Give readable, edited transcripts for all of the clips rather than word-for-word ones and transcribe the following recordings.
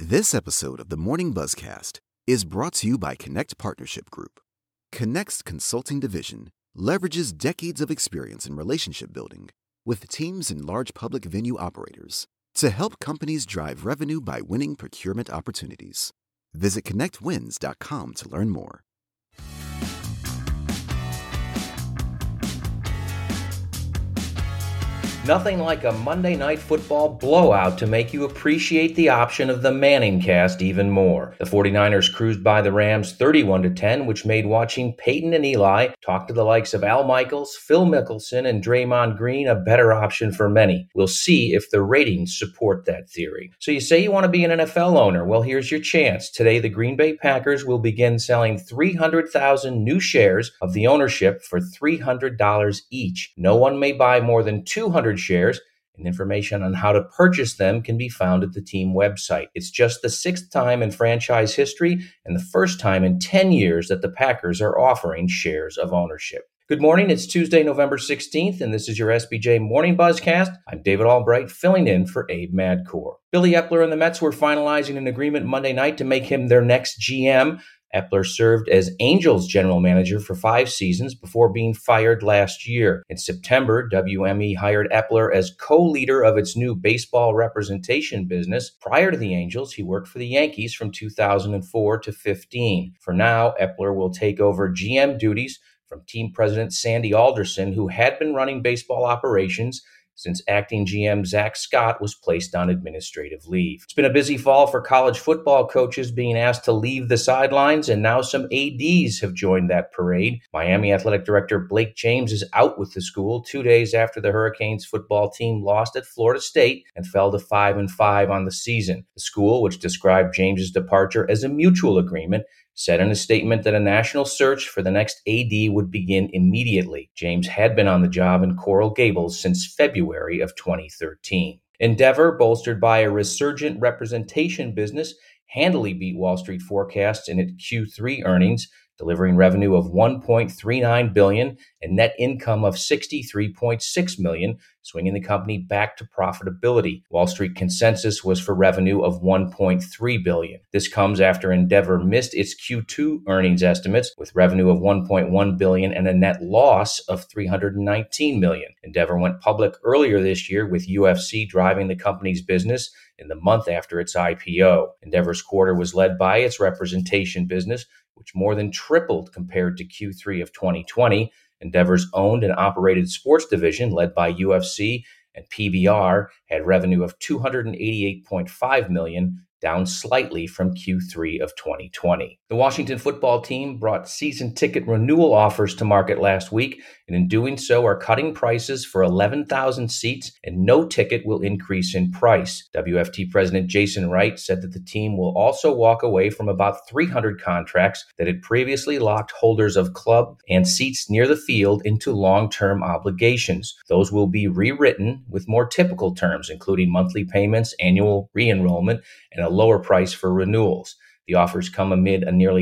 This episode of the Morning Buzzcast is brought to you by Connect Partnership Group. Connect's consulting division leverages decades of experience in relationship building with teams and large public venue operators to help companies drive revenue by winning procurement opportunities. Visit connectwins.com to learn more. Nothing like a Monday Night Football blowout to make you appreciate the option of the Manning cast even more. The 49ers cruised by the Rams 31-10, which made watching Peyton and Eli talk to the likes of Al Michaels, Phil Mickelson, and Draymond Green a better option for many. We'll see if the ratings support that theory. So you say you want to be an NFL owner? Well, here's your chance. Today, the Green Bay Packers will begin selling 300,000 new shares of the ownership for $300 each. No one may buy more than 200 shares, and information on how to purchase them can be found at the team website. It's just the 6th time in franchise history and the first time in 10 years that the Packers are offering shares of ownership. Good morning. It's Tuesday, November 16th, and this is your SBJ Morning Buzzcast. I'm David Albright, filling in for Abe Madkour. Billy Epler and the Mets were finalizing an agreement Monday night to make him their next GM. Epler served as Angels general manager for 5 seasons before being fired last year. In September, WME hired Epler as co-leader of its new baseball representation business. Prior to the Angels, he worked for the Yankees from 2004 to 15. For now, Epler will take over GM duties from team president Sandy Alderson, who had been running baseball operations since acting GM Zach Scott was placed on administrative leave. It's been a busy fall for college football coaches being asked to leave the sidelines, and now some ADs have joined that parade. Miami Athletic Director Blake James is out with the school 2 days after the Hurricanes football team lost at Florida State and fell to 5-5 on the season. The school, which described James's departure as a mutual agreement, said in a statement that a national search for the next AD would begin immediately. James had been on the job in Coral Gables since February of 2013. Endeavor, bolstered by a resurgent representation business, handily beat Wall Street forecasts in its Q3 earnings, delivering revenue of $1.39 billion and net income of $63.6 million, swinging the company back to profitability. Wall Street consensus was for revenue of $1.3 billion. This comes after Endeavor missed its Q2 earnings estimates with revenue of $1.1 billion and a net loss of $319 million. Endeavor went public earlier this year with UFC driving the company's business in the month after its IPO. Endeavor's quarter was led by its representation business, which more than tripled compared to Q3 of 2020. Endeavor's owned and operated sports division, led by UFC and PBR, had revenue of $288.5 million, down slightly from Q3 of 2020. The Washington football team brought season ticket renewal offers to market last week, and in doing so are cutting prices for 11,000 seats, and no ticket will increase in price. WFT President Jason Wright said that the team will also walk away from about 300 contracts that had previously locked holders of club and seats near the field into long-term obligations. Those will be rewritten with more typical terms, including monthly payments, annual re-enrollment, and a lower price for renewals. The offers come amid a nearly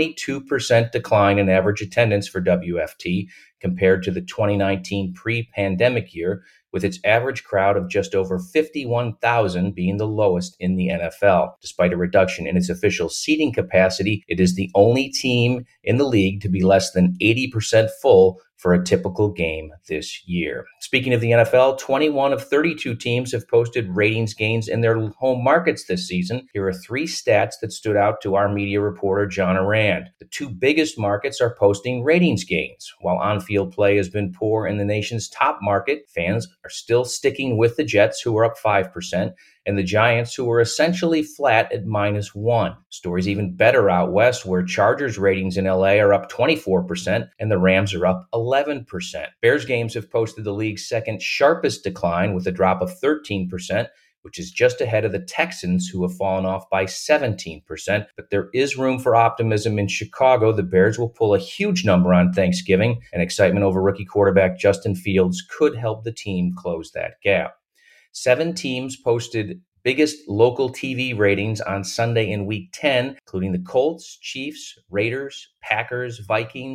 22% decline in average attendance for WFT compared to the 2019 pre-pandemic year, with its average crowd of just over 51,000 being the lowest in the NFL. Despite a reduction in its official seating capacity, it is the only team in the league to be less than 80% full for a typical game this year. Speaking of the NFL, 21 of 32 teams have posted ratings gains in their home markets this season. Here are 3 stats that stood out to our media reporter, John Arand. The 2 biggest markets are posting ratings gains. While on-field play has been poor in the nation's top market, fans are still sticking with the Jets, who are up 5%, and the Giants, who are essentially flat at -1. Story's even better out west, where Chargers ratings in LA are up 24% and the Rams are up 11%. Bears games have posted the league's second sharpest decline with a drop of 13%, which is just ahead of the Texans, who have fallen off by 17%. But there is room for optimism in Chicago. The Bears will pull a huge number on Thanksgiving, and excitement over rookie quarterback Justin Fields could help the team close that gap. 7 teams posted biggest local TV ratings on Sunday in Week 10, including the Colts, Chiefs, Raiders, Packers, Vikings,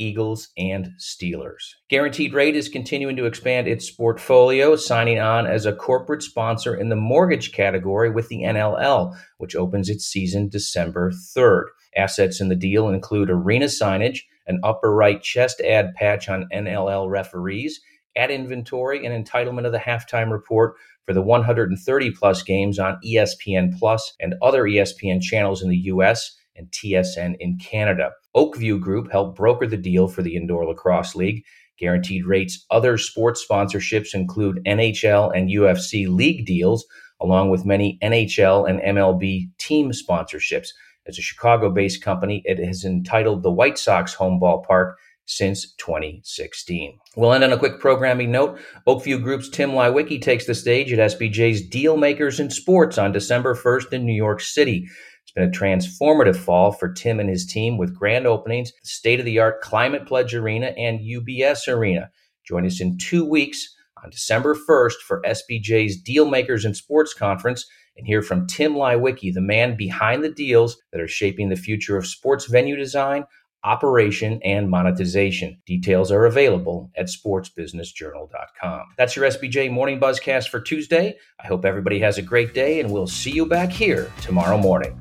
Eagles, and Steelers. Guaranteed Rate is continuing to expand its portfolio, signing on as a corporate sponsor in the mortgage category with the NLL, which opens its season December 3rd. Assets in the deal include arena signage, an upper right chest ad patch on NLL referees, ad inventory, and entitlement of the halftime report for the 130-plus games on ESPN Plus and other ESPN channels in the U.S., and TSN in Canada. Oakview Group helped broker the deal for the Indoor Lacrosse League. Guaranteed Rate's other sports sponsorships include NHL and UFC league deals, along with many NHL and MLB team sponsorships. As a Chicago-based company, it has entitled the White Sox home ballpark since 2016. We'll end on a quick programming note. Oakview Group's Tim Leiweke takes the stage at SBJ's Deal Makers in Sports on December 1st in New York City. It's been a transformative fall for Tim and his team with grand openings, the state-of-the-art Climate Pledge Arena and UBS Arena. Join us in 2 weeks on December 1st for SBJ's Deal Makers in Sports Conference and hear from Tim Leiweke, the man behind the deals that are shaping the future of sports venue design, operation, and monetization. Details are available at sportsbusinessjournal.com. That's your SBJ Morning Buzzcast for Tuesday. I hope everybody has a great day, and we'll see you back here tomorrow morning.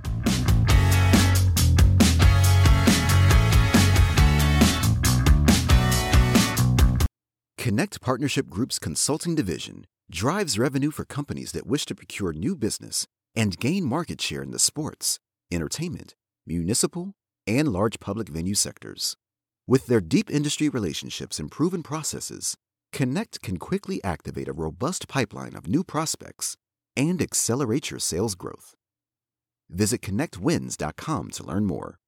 Connect Partnership Group's consulting division drives revenue for companies that wish to procure new business and gain market share in the sports, entertainment, municipal, and large public venue sectors. With their deep industry relationships and proven processes, Connect can quickly activate a robust pipeline of new prospects and accelerate your sales growth. Visit connectwins.com to learn more.